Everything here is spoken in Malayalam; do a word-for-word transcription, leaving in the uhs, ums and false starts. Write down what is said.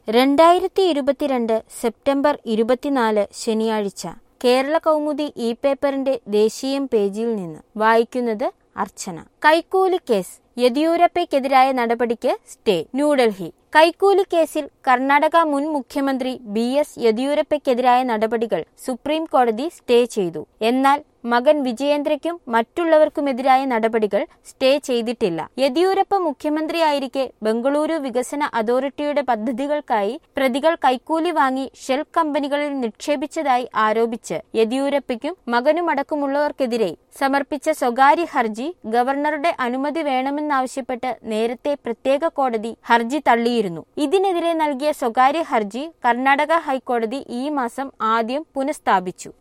രണ്ടായിരത്തി ഇരുപത്തിരണ്ട് സെപ്റ്റംബർ ഇരുപത്തിനാല് ശനിയാഴ്ച കേരള കൗമുദി ഇ പേപ്പറിന്റെ ദേശീയം പേജിൽ നിന്ന് വായിക്കുന്നത് അർച്ചന. കൈക്കൂലി കേസ്, യെദിയൂരപ്പയ്ക്കെതിരായ നടപടിക്ക് സ്റ്റേ. ന്യൂഡൽഹി. കൈക്കൂലി കേസിൽ കർണാടക മുൻ മുഖ്യമന്ത്രി ബി എസ് യെദിയൂരപ്പയ്ക്കെതിരായ നടപടികൾ സുപ്രീം കോടതി സ്റ്റേ ചെയ്തു. എന്നാൽ മകൻ വിജയേന്ദ്രയ്ക്കും മറ്റുള്ളവർക്കുമെതിരായ നടപടികൾ സ്റ്റേ ചെയ്തിട്ടില്ല. യെദിയൂരപ്പ മുഖ്യമന്ത്രിയായിരിക്കെ ബംഗളൂരു വികസന അതോറിറ്റിയുടെ പദ്ധതികൾക്കായി പ്രതികൾ കൈക്കൂലി വാങ്ങി ഷെൽ കമ്പനികളിൽ നിക്ഷേപിച്ചതായി ആരോപിച്ച് യെദിയൂരപ്പയ്ക്കും മകനുമടക്കമുള്ളവർക്കെതിരെ സമർപ്പിച്ച സ്വകാര്യ ഹർജി ഗവർണറുടെ അനുമതി വേണമെന്നാവശ്യപ്പെട്ട് നേരത്തെ പ്രത്യേക കോടതി ഹർജി തള്ളിയിരുന്നു. ഇതിനെതിരെ നൽകിയ സ്വകാര്യ ഹർജി കർണാടക ഹൈക്കോടതി ഈ മാസം ആദ്യം പുനഃസ്ഥാപിച്ചു.